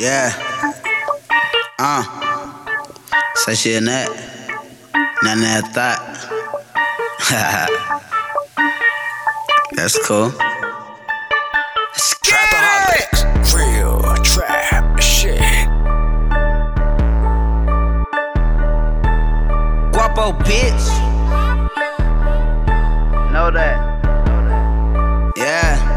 Yeah. Say shit in that. Nothing that thought. That's cool. Trapaholics, real trap shit. Guapo bitch. Know that. Yeah.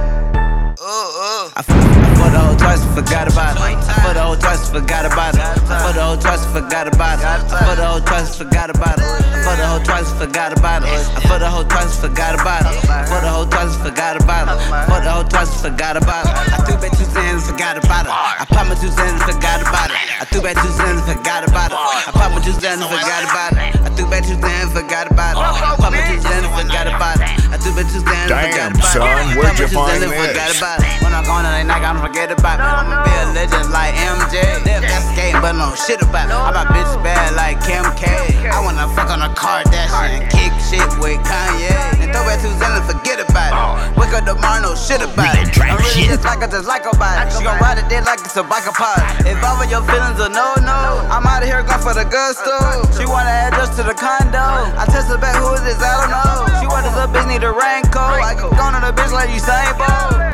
I fought the whole twice and forgot about it. I fought the whole twice and forgot about it. I fought the whole twice and forgot about it. I fought the whole twice and forgot about it. I fought the whole twice and forgot about it. I fought the whole twice and forgot about it. I fought the whole twice and forgot about it. I fought the whole twice and forgot about it. I threw back 2 cents and forgot about it. I popped my 2 cents and forgot about it. I threw back 2 cents and forgot about it. I popped my 2 cents and forgot about it. I threw back 2 cents and forgot about it. I popped my 2 cents and forgot about it. I threw back 2 cents and forgot about it. Damn, son, where'd you find this? When I'm gone and they not gonna forget about me. I'ma be a legend like MJ. That's skating, but no shit about it. I my bitch bad like Kim K. I wanna fuck on a Kardashian, kick shit with Kanye. And throw back 2 cents and forget about it. Wake up tomorrow, no shit about it. I'm really just like her, just like her body. She gon' ride it dead like it's a bike pod. Involving your feelings or no. I'm out of here going for the gusto. She wanna adjust to the condo. I test her back, who is this? I don't know. She want this little bitch need a raincoat. I can go on the bitch like you Usain Bolt.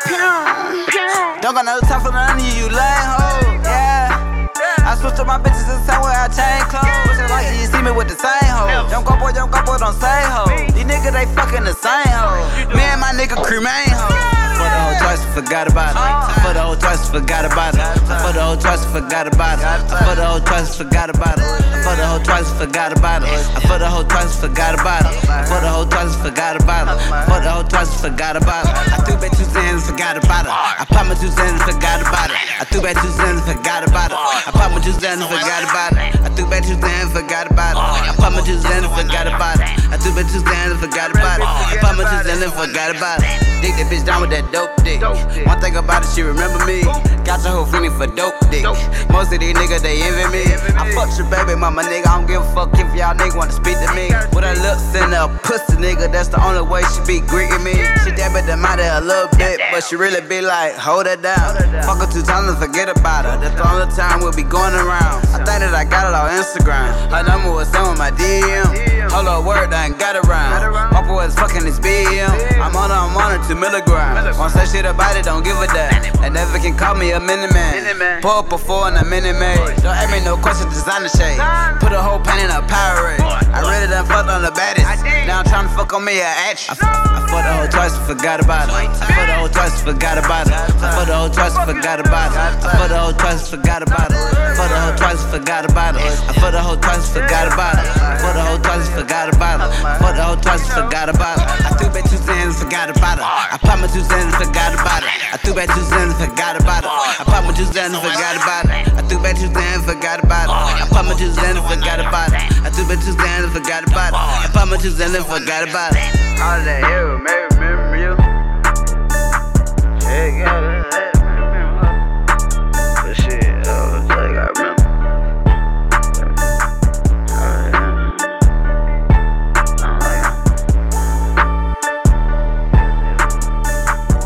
Don't got no time for none of you lame hoes. Yeah. I switch to my bitches the same way I change clothes. Like you see me with the same hoes. Young couple, don't say hoes. These niggas, they fucking the same hoes. Me and my nigga cremain hoes. For the whole twice and forgot about it. For the whole twice and forgot about it. For the whole twice and forgot about it. For the whole twice and forgot about it. For the whole twice and forgot about it. For the whole twice and forgot about it. For the whole twice and forgot about it. For the whole twice and forgot about it. I threw back 2 cents and forgot about it. I popped my 2 cents and forgot about it. I threw back 2 cents and forgot about it. I popped my 2 cents and forgot about it. I threw back 2 cents and forgot about it. I popped my 2 cents and forgot about it. I threw back 2 cents and forgot about it. I popped my 2 cents and forgot about it. Dick that bitch down with that dope dick. One thing about it, she remember me. Got your whole feeling for dope dick. Most of these niggas, they envy me. I fucked your baby mama, nigga. I don't give a fuck if y'all niggas wanna speak to me. With her lips in a pussy, nigga, that's the only way she be greeting me. She dab at the mouth a little bit, but she really be like, hold her down. Fuck her 2 times and forget about her. That's the only time we'll be going around. I think that I got it on Instagram. Her number was some of my DM. Hold up, word, I ain't got around. Papa was fucking his BM. I'm on her 2 milligrams. Won't say shit about it, don't give a damn. And never can call me a mini-man. Pull up a 4 and a mini-man. Don't ask me no questions, designer shade. Put a whole pan in a Powerade. I really done fucked on the baddest. Now I'm trying to fuck on me an actress. I fought the whole twice and forgot about it. I fought the whole twice and forgot about it. I fought the whole twice and forgot about it. I fought the whole twice and forgot about it. I fought the whole twice and forgot about it. I fought the whole twice and forgot about it. I fought the whole twice and forgot about it. I fought the whole twice and forgot about it. I threw back 2 cents and forgot about it. I popped my 2 cents and forgot about it. I threw back 2 cents and forgot about it. I popped my 2 cents and forgot about it. I threw back 2 cents and forgot about it. I popped my 2 cents and forgot about it. I threw back 2 cents and forgot about it. I popped my 2 cents and forgot about it. All that, maybe.